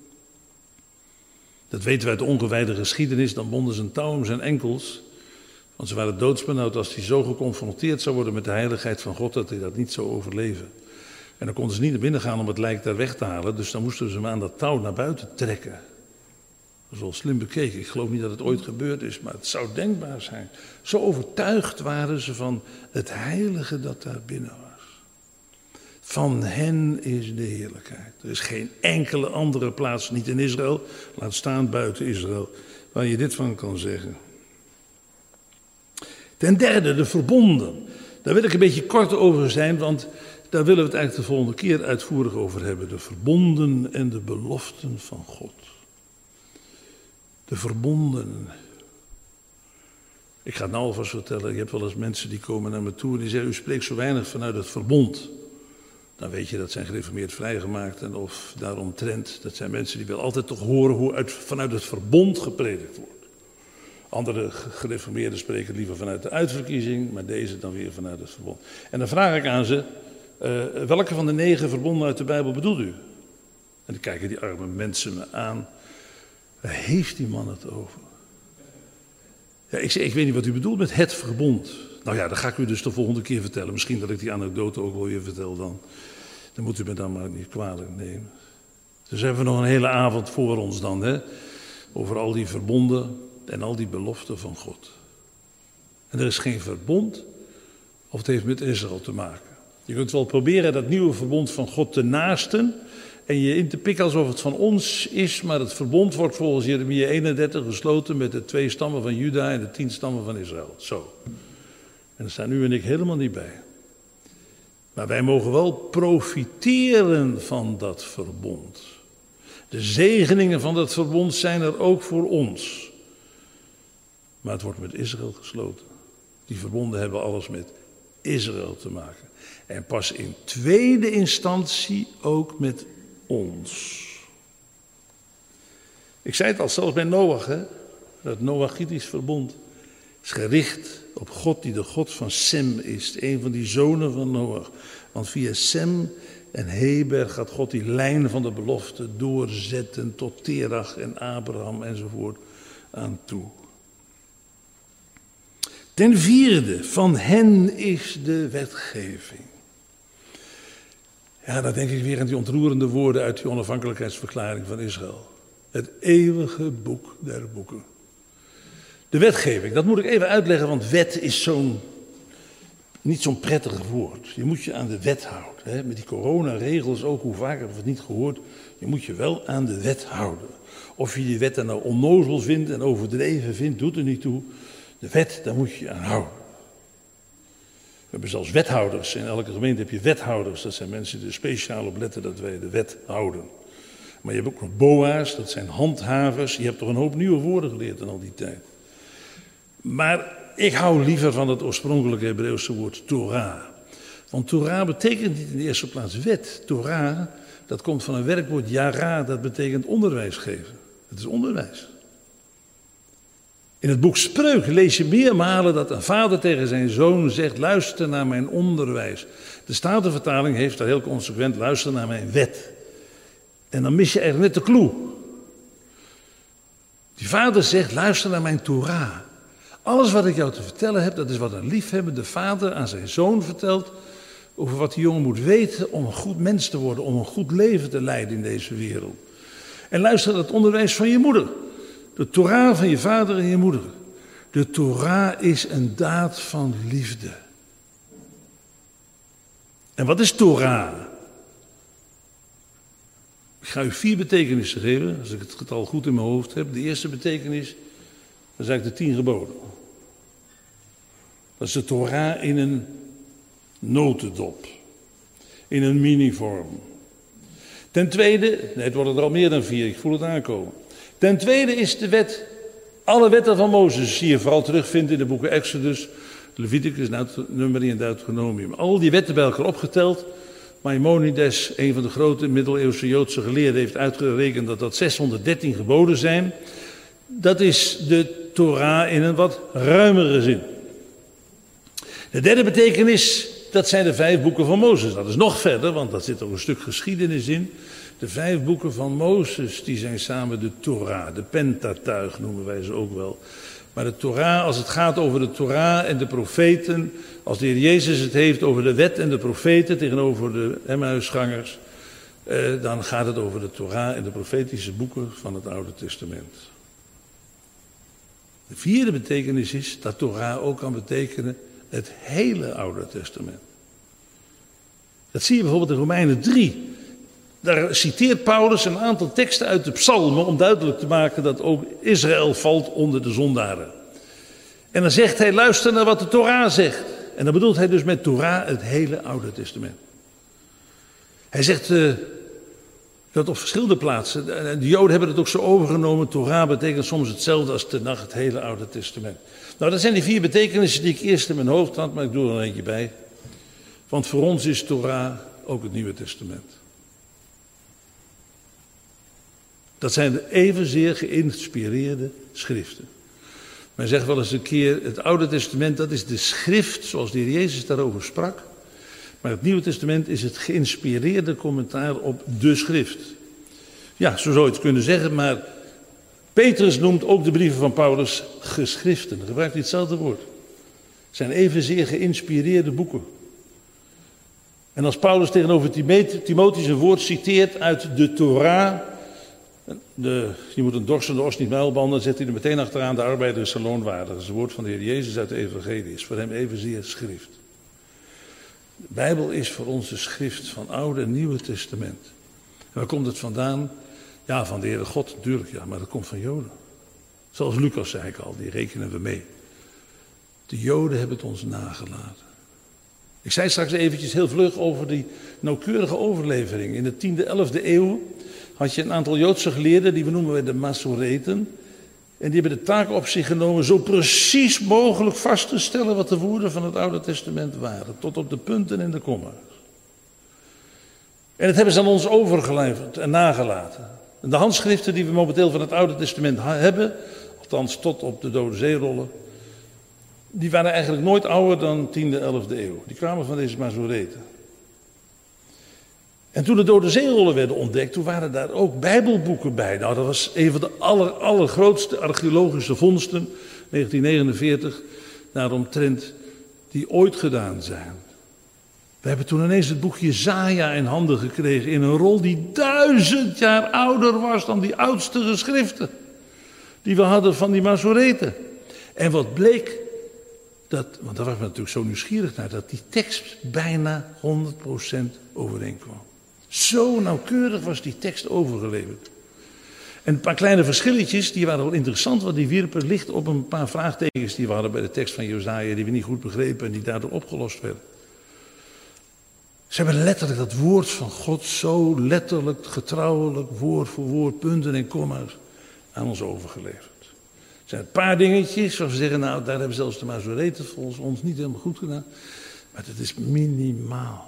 [SPEAKER 1] dat weten we uit de ongewijde geschiedenis, dan bonden ze een touw om zijn enkels. Want ze waren doodsbenauwd als hij zo geconfronteerd zou worden met de heiligheid van God, dat hij dat niet zou overleven. En dan konden ze niet naar binnen gaan om het lijk daar weg te halen, dus dan moesten ze hem aan dat touw naar buiten trekken. Dat is wel slim bekeken. Ik geloof niet dat het ooit gebeurd is, maar het zou denkbaar zijn. Zo overtuigd waren ze van het heilige dat daar binnen was. Van hen is de heerlijkheid. Er is geen enkele andere plaats, niet in Israël, laat staan buiten Israël, waar je dit van kan zeggen. Ten derde, de verbonden. Daar wil ik een beetje kort over zijn, want daar willen we het eigenlijk de volgende keer uitvoerig over hebben. De verbonden en de beloften van God. De verbonden. Ik ga het nou alvast vertellen. Je hebt wel eens mensen die komen naar me toe en die zeggen, u spreekt zo weinig vanuit het verbond. Dan weet je, dat zijn gereformeerd vrijgemaakten of daaromtrent. Dat zijn mensen die wel altijd toch horen hoe uit, vanuit het verbond gepredikt wordt. Andere gereformeerden spreken liever vanuit de uitverkiezing, maar deze dan weer vanuit het verbond. En dan vraag ik aan ze, uh, welke van de negen verbonden uit de Bijbel bedoelt u? En dan kijken die arme mensen me aan. Waar heeft die man het over? Ja, ik zeg, ik weet niet wat u bedoelt met het verbond. Nou ja, dat ga ik u dus de volgende keer vertellen. Misschien dat ik die anekdote ook wel weer vertel dan. Dan moet u me dan maar niet kwalijk nemen. Dus hebben we nog een hele avond voor ons dan, hè? Over al die verbonden en al die beloften van God. En er is geen verbond of het heeft met Israël te maken. Je kunt wel proberen dat nieuwe verbond van God te naasten en je in te pikken alsof het van ons is, maar het verbond wordt volgens Jeremia eenendertig gesloten met de twee stammen van Juda en de tien stammen van Israël. Zo. En daar staan u en ik helemaal niet bij. Maar wij mogen wel profiteren van dat verbond. De zegeningen van dat verbond zijn er ook voor ons. Maar het wordt met Israël gesloten. Die verbonden hebben alles met Israël te maken. En pas in tweede instantie ook met ons. Ik zei het al, zelfs bij Noach, hè? Dat Noachitisch verbond is gericht op God die de God van Sem is. Een van die zonen van Noach. Want via Sem en Heber gaat God die lijn van de belofte doorzetten tot Terach en Abraham enzovoort aan toe. Ten vierde, van hen is de wetgeving. Ja, dan denk ik weer aan die ontroerende woorden uit die onafhankelijkheidsverklaring van Israël. Het eeuwige boek der boeken. De wetgeving, dat moet ik even uitleggen, want wet is zo'n, niet zo'n prettig woord. Je moet je aan de wet houden. Hè? Met die coronaregels ook, hoe vaak hebben we het niet gehoord. Je moet je wel aan de wet houden. Of je die wet dan nou onnozel vindt en overdreven vindt, doet er niet toe. De wet, daar moet je je aan houden. We hebben zelfs wethouders. In elke gemeente heb je wethouders. Dat zijn mensen die er speciaal op letten dat wij de wet houden. Maar je hebt ook nog boa's, dat zijn handhavers. Je hebt toch een hoop nieuwe woorden geleerd in al die tijd. Maar ik hou liever van het oorspronkelijke Hebreeuwse woord Torah. Want Torah betekent niet in de eerste plaats wet. Torah, dat komt van een werkwoord yara, dat betekent onderwijs geven. Het is onderwijs. In het boek Spreuken lees je meermalen dat een vader tegen zijn zoon zegt, luister naar mijn onderwijs. De Statenvertaling heeft daar heel consequent, luister naar mijn wet. En dan mis je eigenlijk net de clue. Die vader zegt, luister naar mijn Torah. Alles wat ik jou te vertellen heb, dat is wat een liefhebbende vader aan zijn zoon vertelt. over wat die jongen moet weten om een goed mens te worden, om een goed leven te leiden in deze wereld. En luister naar het onderwijs van je moeder. De Torah van je vader en je moeder. De Torah is een daad van liefde. En wat is Torah? Ik ga u vier betekenissen geven, als ik het getal goed in mijn hoofd heb. De eerste betekenis, dat is eigenlijk de tien geboden. Dat is de Torah in een notendop. In een minivorm. Ten tweede, nee, het worden er al meer dan vier, ik voel het aankomen. Ten tweede is de wet, alle wetten van Mozes, die je vooral terugvindt in de boeken Exodus, Leviticus, Numeri en Deuteronomium. Al die wetten bij elkaar opgeteld. Maimonides, een van de grote middeleeuwse Joodse geleerden, heeft uitgerekend dat dat zeshonderddertien geboden zijn. Dat is de Torah in een wat ruimere zin. De derde betekenis, dat zijn de vijf boeken van Mozes. Dat is nog verder, want dat zit ook een stuk geschiedenis in. De vijf boeken van Mozes, die zijn samen de Torah, de Pentatuig noemen wij ze ook wel. Maar de Torah, als het gaat over de Torah en de profeten, als de Heer Jezus het heeft over de wet en de profeten tegenover de Emmausgangers, eh, dan gaat het over de Torah en de profetische boeken van het Oude Testament. De vierde betekenis is dat Torah ook kan betekenen het hele Oude Testament. Dat zie je bijvoorbeeld in Romeinen drie. Daar citeert Paulus een aantal teksten uit de psalmen om duidelijk te maken dat ook Israël valt onder de zondaren. En dan zegt hij, luister naar wat de Torah zegt. En dan bedoelt hij dus met Torah het hele Oude Testament. Hij zegt uh, dat op verschillende plaatsen, de Joden hebben het ook zo overgenomen, Torah betekent soms hetzelfde als Tenach, het hele Oude Testament. Nou, dat zijn die vier betekenissen die ik eerst in mijn hoofd had, maar ik doe er nog eentje bij. Want voor ons is Torah ook het Nieuwe Testament. Dat zijn de evenzeer geïnspireerde schriften. Men zegt wel eens een keer, het Oude Testament, dat is de schrift zoals de Heer Jezus daarover sprak. Maar het Nieuwe Testament is het geïnspireerde commentaar op de schrift. Ja, zo zou je het kunnen zeggen, maar Petrus noemt ook de brieven van Paulus geschriften. Hij gebruikt niet hetzelfde woord. Het zijn evenzeer geïnspireerde boeken. En als Paulus tegenover Timotheus een woord citeert uit de Torah, de, je moet een dorstende os niet muilbanden, dan zet hij er meteen achteraan, de arbeider is zijn loon waardig. Dat is het woord van de Heer Jezus uit de evangelie, is voor hem evenzeer schrift. De Bijbel is voor ons de schrift van Oude en Nieuwe Testament. En waar komt het vandaan? Ja, van de Heere God natuurlijk, ja, maar dat komt van Joden. Zoals Lucas zei ik al, die rekenen we mee. De Joden hebben het ons nagelaten. Ik zei straks eventjes heel vlug over die nauwkeurige overlevering. In de tiende, elfde eeuw had je een aantal Joodse geleerden, die we noemen wij de Masoreten. En die hebben de taak op zich genomen zo precies mogelijk vast te stellen wat de woorden van het Oude Testament waren. Tot op de punten en de komma's. En dat hebben ze aan ons overgeleverd en nagelaten. En de handschriften die we momenteel van het Oude Testament hebben, althans tot op de Dode Zeerollen, die waren eigenlijk nooit ouder dan tiende, elfde eeuw. Die kwamen van deze Masoreten. En toen de Dode Zeerollen werden ontdekt, toen waren daar ook Bijbelboeken bij. Nou, dat was een van de aller, allergrootste archeologische vondsten, negentien negenenveertig, daaromtrent, die ooit gedaan zijn. We hebben toen ineens het boek Jesaja in handen gekregen, in een rol die duizend jaar ouder was dan die oudste geschriften die we hadden van die Masoreten. En wat bleek, dat, want daar was men natuurlijk zo nieuwsgierig naar, dat die tekst bijna honderd procent overeenkwam. Zo nauwkeurig was die tekst overgeleverd. En een paar kleine verschilletjes, die waren wel interessant, want die wierpen licht op een paar vraagtekens die we hadden bij de tekst van Jesaja, die we niet goed begrepen en die daardoor opgelost werden. Ze hebben letterlijk dat woord van God zo letterlijk, getrouwelijk, woord voor woord, punten en komma's aan ons overgeleverd. Er zijn een paar dingetjes, zoals we zeggen, nou daar hebben zelfs de Masoreten volgens ons niet helemaal goed gedaan. Maar dat is minimaal.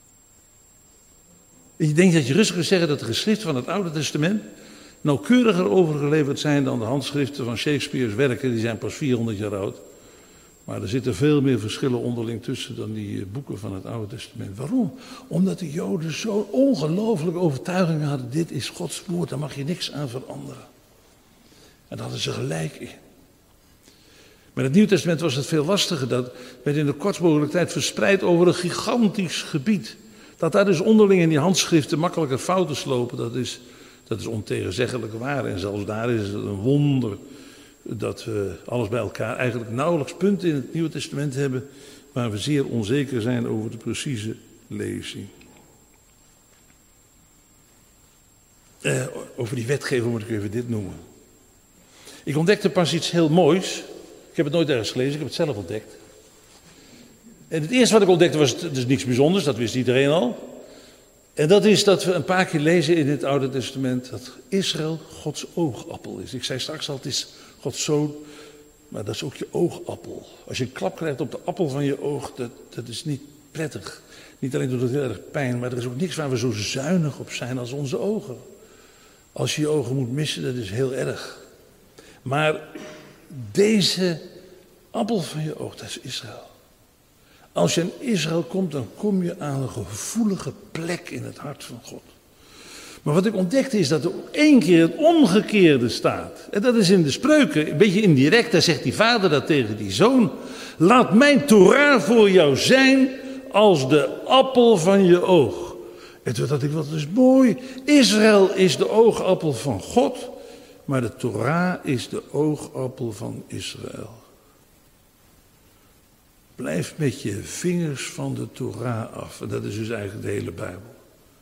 [SPEAKER 1] Je denkt dat je rustig kunt zeggen dat de geschriften van het Oude Testament nauwkeuriger overgeleverd zijn dan de handschriften van Shakespeare's werken. Die zijn pas vierhonderd jaar oud. Maar er zitten veel meer verschillen onderling tussen dan die boeken van het Oude Testament. Waarom? Omdat de Joden zo ongelooflijk overtuiging hadden. Dit is Gods woord, daar mag je niks aan veranderen. En daar hadden ze gelijk in. Maar in het Nieuwe Testament was het veel lastiger. Dat werd in de kortst mogelijke tijd verspreid over een gigantisch gebied. Dat daar dus onderling in die handschriften makkelijker fouten slopen, dat is, dat is ontegenzeggelijk waar. En zelfs daar is het een wonder dat we alles bij elkaar eigenlijk nauwelijks punten in het Nieuwe Testament hebben waar we zeer onzeker zijn over de precieze lezing. Uh, over die wetgeving moet ik even dit noemen. Ik ontdekte pas iets heel moois. Ik heb het nooit ergens gelezen, ik heb het zelf ontdekt. En het eerste wat ik ontdekte was, het is niks bijzonders, dat wist iedereen al. En dat is dat we een paar keer lezen in het Oude Testament dat Israël Gods oogappel is. Ik zei straks al, het is Gods zoon, maar dat is ook je oogappel. Als je een klap krijgt op de appel van je oog, dat, dat is niet prettig. Niet alleen doet het heel erg pijn, maar er is ook niks waar we zo zuinig op zijn als onze ogen. Als je je ogen moet missen, dat is heel erg. Maar deze appel van je oog, dat is Israël. Als je in Israël komt, dan kom je aan een gevoelige plek in het hart van God. Maar wat ik ontdekte is dat er één keer het omgekeerde staat. En dat is in de Spreuken, een beetje indirect, daar zegt die vader dat tegen die zoon. Laat mijn Torah voor jou zijn als de appel van je oog. En toen dacht ik, wat is mooi. Israël is de oogappel van God, maar de Torah is de oogappel van Israël. Blijf met je vingers van de Torah af. En dat is dus eigenlijk de hele Bijbel.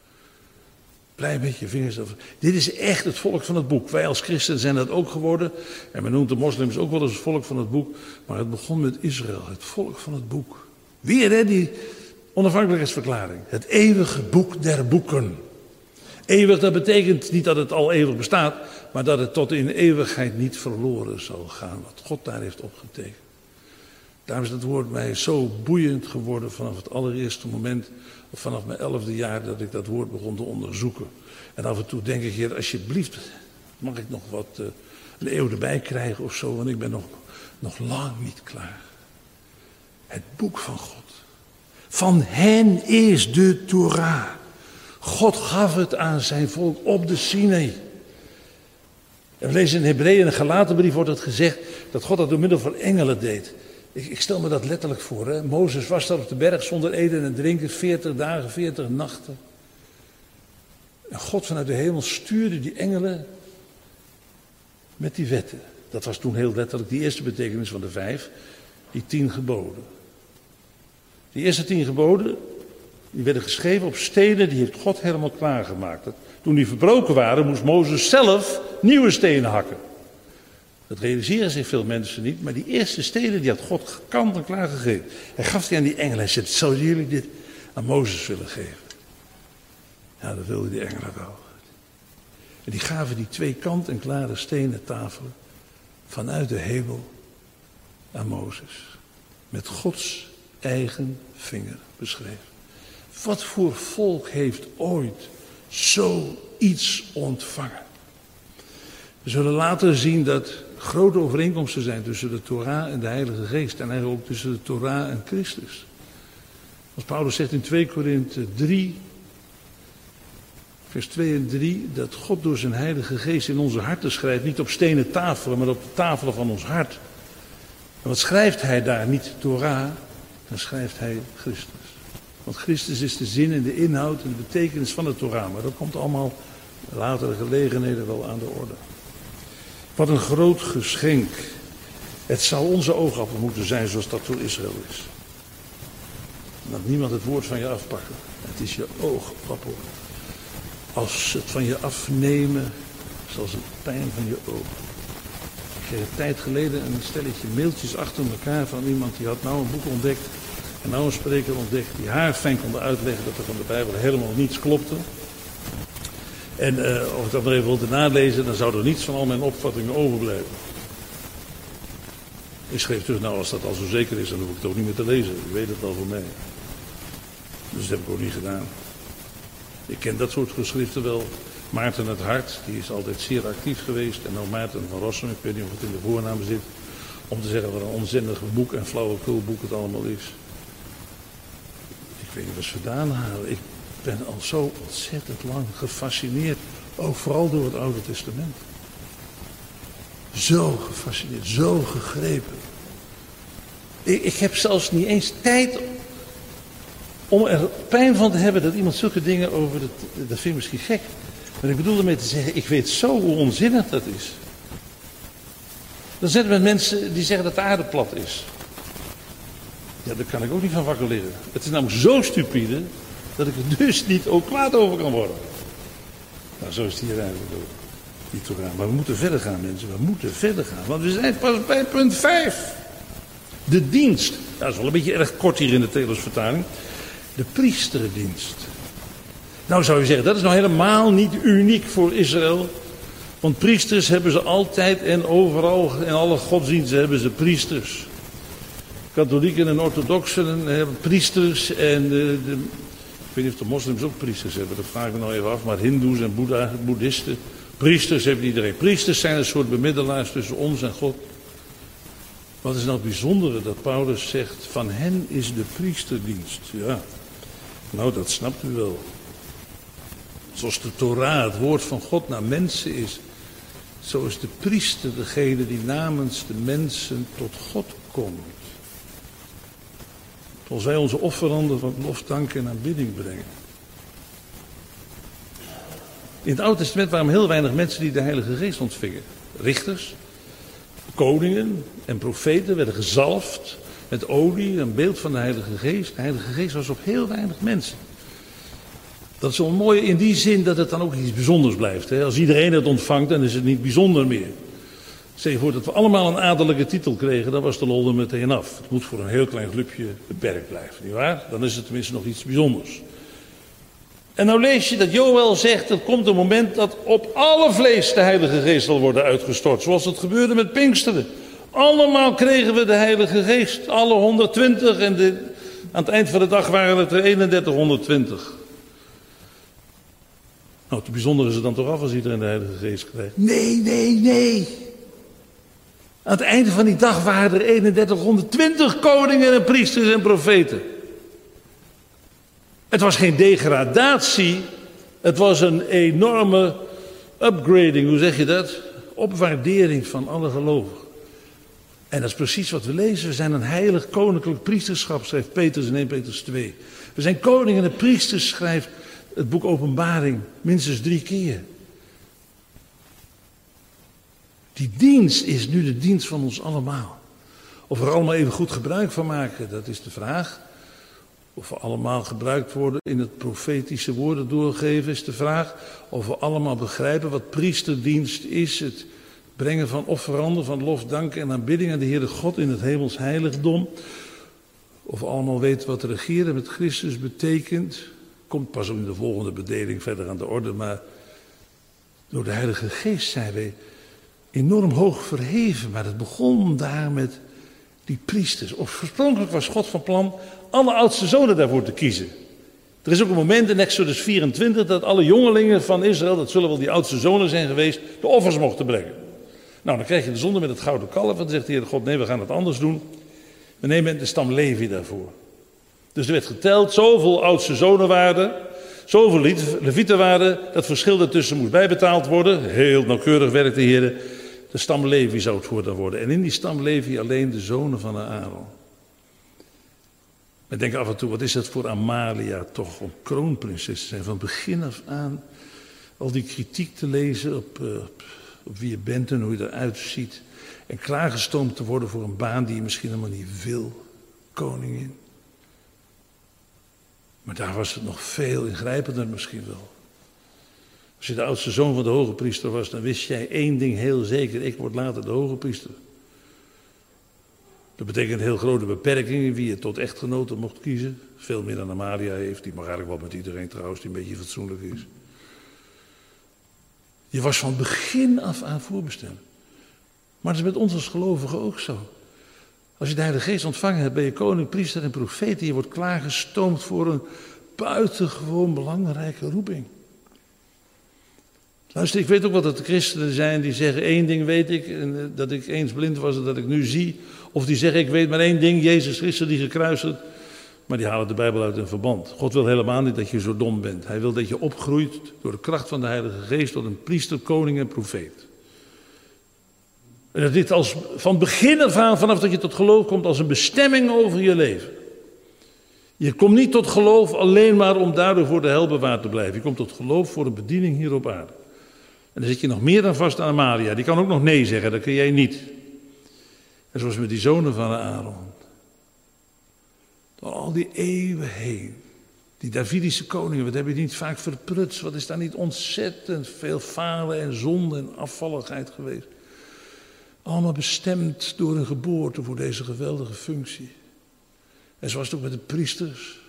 [SPEAKER 1] Blijf met je vingers af. Dit is echt het volk van het boek. Wij als christenen zijn dat ook geworden. En men noemt de moslims ook wel eens het volk van het boek. Maar het begon met Israël, het volk van het boek. Weer hè, die onafhankelijkheidsverklaring. Het eeuwige boek der boeken. Eeuwig, dat betekent niet dat het al eeuwig bestaat. Maar dat het tot in eeuwigheid niet verloren zal gaan. Wat God daar heeft opgetekend. Daarom is het woord mij zo boeiend geworden vanaf het allereerste moment, of vanaf mijn elfde jaar, dat ik dat woord begon te onderzoeken. En af en toe denk ik, Heer, alsjeblieft, mag ik nog wat, uh, een eeuw erbij krijgen of zo, want ik ben nog, nog lang niet klaar. Het boek van God. Van hen is de Torah. God gaf het aan zijn volk op de Sinai. En we lezen in Hebreeën en de Galatenbrief wordt het gezegd dat God dat door middel van engelen deed. Ik, ik stel me dat letterlijk voor. Hè? Mozes was daar op de berg zonder eten en drinken, veertig dagen, veertig nachten. En God vanuit de hemel stuurde die engelen met die wetten. Dat was toen heel letterlijk die eerste betekenis van de vijf, die tien geboden. Die eerste tien geboden, die werden geschreven op stenen, die heeft God helemaal klaargemaakt. Toen die verbroken waren, moest Mozes zelf nieuwe stenen hakken. Dat realiseren zich veel mensen niet, maar die eerste stenen die had God gekant en klaar gegeven. Hij gaf die aan die engelen. Hij zei, zouden jullie dit aan Mozes willen geven? Ja, dat wilden die engelen wel. En die gaven die twee kant en klare stenen tafelen vanuit de hemel aan Mozes. Met Gods eigen vinger beschreven. Wat voor volk heeft ooit zoiets ontvangen? We zullen later zien dat grote overeenkomsten zijn tussen de Torah en de Heilige Geest. En eigenlijk ook tussen de Torah en Christus. Als Paulus zegt in twee Korinthe drie, vers twee en drie, dat God door zijn Heilige Geest in onze harten schrijft. Niet op stenen tafelen, maar op de tafelen van ons hart. En wat schrijft hij daar? Niet Torah, dan schrijft hij Christus. Want Christus is de zin en de inhoud en de betekenis van de Torah. Maar dat komt allemaal latere gelegenheden wel aan de orde. Wat een groot geschenk. Het zou onze oogappel moeten zijn zoals dat voor Israël is. Dat niemand het woord van je afpakken. Het is je oogappel. Als ze het van je afnemen, zal het pijn van je ogen. Ik kreeg een tijd geleden een stelletje mailtjes achter elkaar van iemand die had nou een boek ontdekt. En nou een spreker ontdekt die haarfijn kon uitleggen dat er van de Bijbel helemaal niets klopte. En uh, als ik dat nog even wilde nalezen, dan zou er niets van al mijn opvattingen overblijven. Ik schreef terug, nou als dat al zo zeker is, dan hoef ik het ook niet meer te lezen. Ik weet het al voor mij. Dus dat heb ik ook niet gedaan. Ik ken dat soort geschriften wel. Maarten het Hart, die is altijd zeer actief geweest. En ook Maarten van Rossum, ik weet niet of het in de voornaam zit. Om te zeggen wat een onzinnig boek en flauwekulboek het allemaal is. Ik weet niet wat ze vandaan halen. Ik ben al zo ontzettend lang gefascineerd. Ook vooral door het Oude Testament. Zo gefascineerd, zo gegrepen. Ik, ik heb zelfs niet eens tijd om er pijn van te hebben dat iemand zulke dingen over... Dat, dat vind ik misschien gek. Maar ik bedoel ermee te zeggen, ik weet zo hoe onzinnig dat is. Dan zijn er met mensen die zeggen dat de aarde plat is. Ja, daar kan ik ook niet van wakker liggen. Het is namelijk zo stupide dat ik er dus niet ook kwaad over kan worden. Nou, zo is het hier eigenlijk ook. Niet zo raar. Maar we moeten verder gaan, mensen. We moeten verder gaan. Want we zijn pas bij punt vijf. De dienst. Nou, dat is wel een beetje erg kort hier in de Telosvertaling. De priesterdienst. Nou zou je zeggen, dat is nou helemaal niet uniek voor Israël. Want priesters hebben ze altijd en overal, in alle godsdiensten hebben ze priesters. Katholieken en orthodoxen hebben priesters en de, de, ik weet niet of de moslims ook priesters hebben, dat vraag ik me nou even af. Maar hindoes en boeddha, boeddhisten, priesters heeft iedereen. Priesters zijn een soort bemiddelaars tussen ons en God. Wat is nou het bijzondere dat Paulus zegt, van hen is de priesterdienst. Ja, nou dat snapt u wel. Zoals de Torah, het woord van God naar mensen is, zo is de priester degene die namens de mensen tot God komt. Zoals wij onze offeranden van lof, dank en aanbidding brengen. In het Oude Testament waren er heel weinig mensen die de Heilige Geest ontvingen. Richters, koningen en profeten werden gezalfd met olie, een beeld van de Heilige Geest. De Heilige Geest was op heel weinig mensen. Dat is wel mooi in die zin dat het dan ook iets bijzonders blijft. Hè? Als iedereen het ontvangt, dan is het niet bijzonder meer. Stel je voor dat we allemaal een adellijke titel kregen, dan was de lol er meteen af. Het moet voor een heel klein clubje beperkt blijven, nietwaar? Dan is het tenminste nog iets bijzonders. En nou lees je dat Joël zegt, er komt een moment dat op alle vlees de Heilige Geest zal worden uitgestort. Zoals het gebeurde met Pinksteren. Allemaal kregen we de Heilige Geest, alle honderdtwintig. En de, aan het eind van de dag waren het er eenendertighonderdtwintig. Nou, te bijzonder is het dan toch af als iedereen de Heilige Geest krijgt? Nee, nee, nee. Aan het einde van die dag waren er eenendertighonderdtwintig koningen en priesters en profeten. Het was geen degradatie, het was een enorme upgrading, hoe zeg je dat? Opwaardering van alle gelovigen. En dat is precies wat we lezen. We zijn een heilig koninklijk priesterschap, schrijft Petrus in eerste Petrus twee. We zijn koningen en priesters, schrijft het boek Openbaring minstens drie keer. Die dienst is nu de dienst van ons allemaal. Of we er allemaal even goed gebruik van maken, dat is de vraag. Of we allemaal gebruikt worden in het profetische woorden doorgeven, is de vraag. Of we allemaal begrijpen wat priesterdienst is. Het brengen van offeranden, van lof, dank en aanbidding aan de Heere God in het hemels heiligdom. Of we allemaal weten wat regeren met Christus betekent. Komt pas in de volgende bedeling verder aan de orde. Maar door de Heilige Geest zijn wij enorm hoog verheven. Maar het begon daar met die priesters. Oorspronkelijk was God van plan alle oudste zonen daarvoor te kiezen. Er is ook een moment in Exodus vierentwintig dat alle jongelingen van Israël, dat zullen wel die oudste zonen zijn geweest, de offers mochten brengen. Nou, dan krijg je de zonde met het gouden kalf. En dan zegt de Heer God, nee, we gaan het anders doen. We nemen de stam Levi daarvoor. Dus er werd geteld, zoveel oudste zonen waren, zoveel levieten waren. Dat verschil daartussen moest bijbetaald worden. Heel nauwkeurig werkt de Heer. De stam Levi zou het voortaan worden. En in die stam Levi alleen de zonen van Aaron. We denken af en toe, wat is dat voor Amalia toch om kroonprinses te zijn. Van begin af aan al die kritiek te lezen op, uh, op wie je bent en hoe je eruit ziet. En klaargestoomd te worden voor een baan die je misschien helemaal niet wil. Koningin. Maar daar was het nog veel ingrijpender misschien wel. Als je de oudste zoon van de hoge priester was, dan wist jij één ding heel zeker. Ik word later de hoge priester. Dat betekent heel grote beperkingen, wie je tot echtgenote mocht kiezen. Veel meer dan Amalia heeft. Die mag eigenlijk wel met iedereen trouwens, die een beetje fatsoenlijk is. Je was van begin af aan voorbestemd. Maar dat is met ons als gelovigen ook zo. Als je de Heilige Geest ontvangen hebt, ben je koning, priester en profeet. En je wordt klaargestoomd voor een buitengewoon belangrijke roeping. Luister, ik weet ook wel dat er christenen zijn die zeggen, één ding weet ik, en dat ik eens blind was en dat ik nu zie. Of die zeggen, ik weet maar één ding, Jezus Christus die gekruisigd. Maar die halen de Bijbel uit een verband. God wil helemaal niet dat je zo dom bent. Hij wil dat je opgroeit door de kracht van de Heilige Geest tot een priester, koning en profeet. En dat dit als, van begin af aan, vanaf dat je tot geloof komt, als een bestemming over je leven. Je komt niet tot geloof alleen maar om daardoor voor de hel bewaard te blijven. Je komt tot geloof voor een bediening hier op aarde. En dan zit je nog meer dan vast aan Amalia. Die kan ook nog nee zeggen, dat kun jij niet. En zoals met die zonen van Aaron. Door al die eeuwen heen. Die Davidische koningen, wat heb je niet vaak verprutst? Wat is daar niet ontzettend veel falen en zonde en afvalligheid geweest? Allemaal bestemd door een geboorte voor deze geweldige functie. En zo was het ook met de priesters.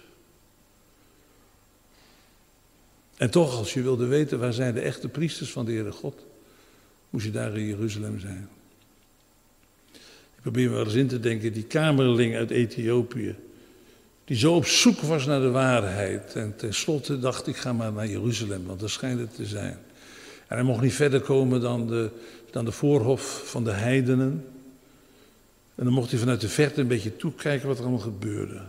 [SPEAKER 1] En toch, als je wilde weten waar zijn de echte priesters van de Heere God, moest je daar in Jeruzalem zijn. Ik probeer me wel eens in te denken, die kamerling uit Ethiopië, die zo op zoek was naar de waarheid. En tenslotte dacht ik, ga maar naar Jeruzalem, want daar schijnt het te zijn. En hij mocht niet verder komen dan de, dan de voorhof van de heidenen. En dan mocht hij vanuit de verte een beetje toekijken wat er allemaal gebeurde.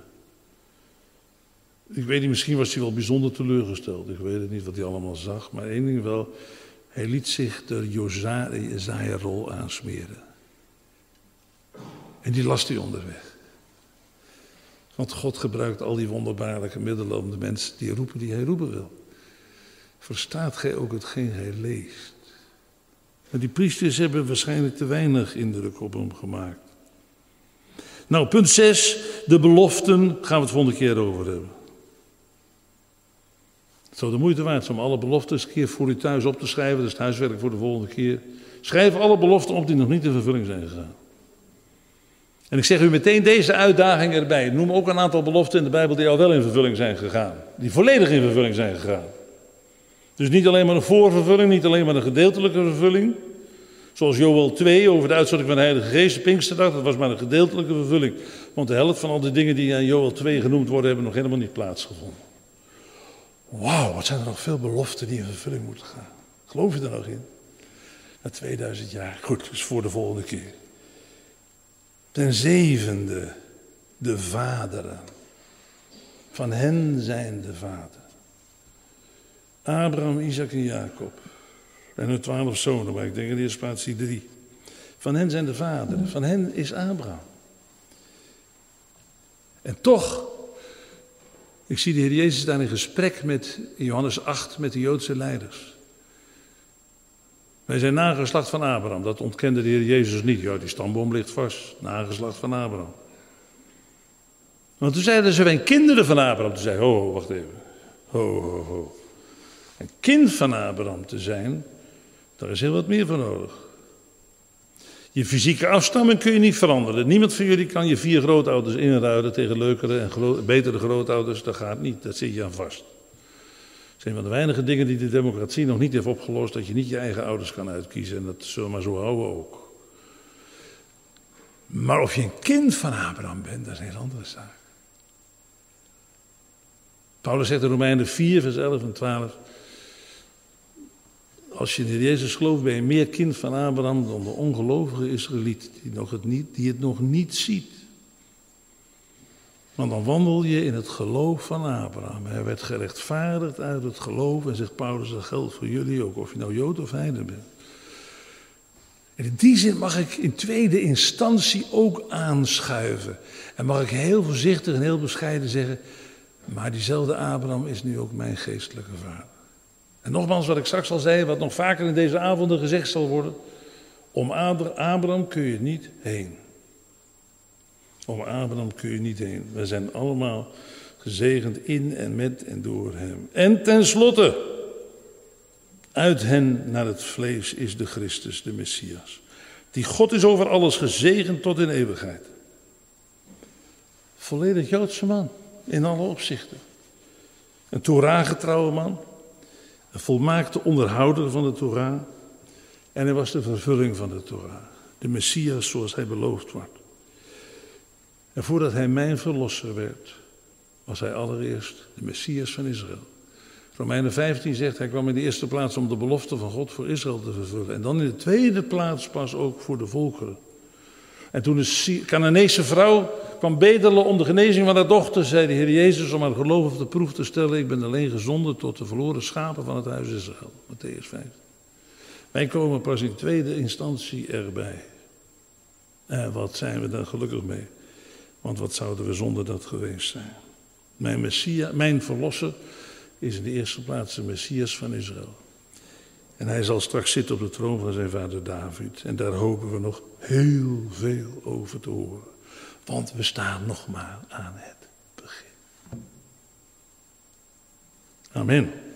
[SPEAKER 1] Ik weet niet, misschien was hij wel bijzonder teleurgesteld. Ik weet het niet wat hij allemaal zag. Maar één ding wel, hij liet zich de Jezaja-rol aansmeren. En die las hij onderweg. Want God gebruikt al die wonderbaarlijke middelen om de mensen die roepen die hij roepen wil. Verstaat gij ook hetgeen gij leest? Maar die priesters hebben waarschijnlijk te weinig indruk op hem gemaakt. Nou, punt zes, de beloften, gaan we het volgende keer over hebben. Het zou de moeite waard zijn om alle beloften eens een keer voor u thuis op te schrijven. Dat is het huiswerk voor de volgende keer. Schrijf alle beloften op die nog niet in vervulling zijn gegaan. En ik zeg u meteen deze uitdaging erbij. Noem ook een aantal beloften in de Bijbel die al wel in vervulling zijn gegaan. Die volledig in vervulling zijn gegaan. Dus niet alleen maar een voorvervulling, niet alleen maar een gedeeltelijke vervulling. Zoals Joël twee over de uitstorting van de Heilige Geest, de Pinksterdag, dat was maar een gedeeltelijke vervulling. Want de helft van al die dingen die aan Joël twee genoemd worden, hebben nog helemaal niet plaatsgevonden. Wauw, wat zijn er nog veel beloften die in vervulling moeten gaan. Geloof je er nog in? Na tweeduizend jaar. Goed, dus voor de volgende keer. Ten zevende, de vaderen. Van hen zijn de vader. Abraham, Isaac en Jacob. En hun twaalf zonen, maar ik denk in de eerste plaats die drie. Van hen zijn de vaderen, van hen is Abraham. En toch, ik zie de Heer Jezus daar in gesprek met, in Johannes acht, met de Joodse leiders. Wij zijn nageslacht van Abraham, dat ontkende de Heer Jezus niet. Ja, die stamboom ligt vast, nageslacht van Abraham. Want toen zeiden ze, wij kinderen van Abraham. Toen zei ho, ho, wacht even. Ho, ho, ho. Een kind van Abraham te zijn, daar is heel wat meer voor nodig. Je fysieke afstamming kun je niet veranderen. Niemand van jullie kan je vier grootouders inruilen tegen leukere en gro- betere grootouders. Dat gaat niet, dat zit je aan vast. Dat is een van de weinige dingen die de democratie nog niet heeft opgelost, dat je niet je eigen ouders kan uitkiezen. En dat zullen we maar zo houden ook. Maar of je een kind van Abraham bent, dat is een heel andere zaak. Paulus zegt in Romeinen vier, vers elf en twaalf... Als je in Jezus gelooft, ben je meer kind van Abraham dan de ongelovige Israëliet, die, nog het niet, die het nog niet ziet. Want dan wandel je in het geloof van Abraham. Hij werd gerechtvaardigd uit het geloof en zegt Paulus, dat geldt voor jullie ook, of je nou Jood of heiden bent. En in die zin mag ik in tweede instantie ook aanschuiven. En mag ik heel voorzichtig en heel bescheiden zeggen, maar diezelfde Abraham is nu ook mijn geestelijke vader. En nogmaals, wat ik straks al zei, wat nog vaker in deze avonden gezegd zal worden. Om Abraham kun je niet heen. Om Abraham kun je niet heen. Wij zijn allemaal gezegend in en met en door hem. En tenslotte, uit hen naar het vlees is de Christus, de Messias. Die God is over alles gezegend tot in eeuwigheid. Volledig Joodse man, in alle opzichten. Een Torah-getrouwe man. Een volmaakte onderhouder van de Torah. En hij was de vervulling van de Torah. De Messias zoals hij beloofd wordt. En voordat hij mijn verlosser werd, was hij allereerst de Messias van Israël. Romeinen vijftien zegt, hij kwam in de eerste plaats om de belofte van God voor Israël te vervullen. En dan in de tweede plaats pas ook voor de volkeren. En toen de Canaanese vrouw kwam bedelen om de genezing van haar dochter, zei de Heer Jezus om haar geloof op de proef te stellen, ik ben alleen gezonden tot de verloren schapen van het huis Israël. Mattheüs vijf. Wij komen pas in tweede instantie erbij. En wat zijn we daar gelukkig mee? Want wat zouden we zonder dat geweest zijn? Mijn Messia, mijn verlosser is in de eerste plaats de Messias van Israël. En hij zal straks zitten op de troon van zijn vader David. En daar hopen we nog heel veel over te horen. Want we staan nog maar aan het begin. Amen.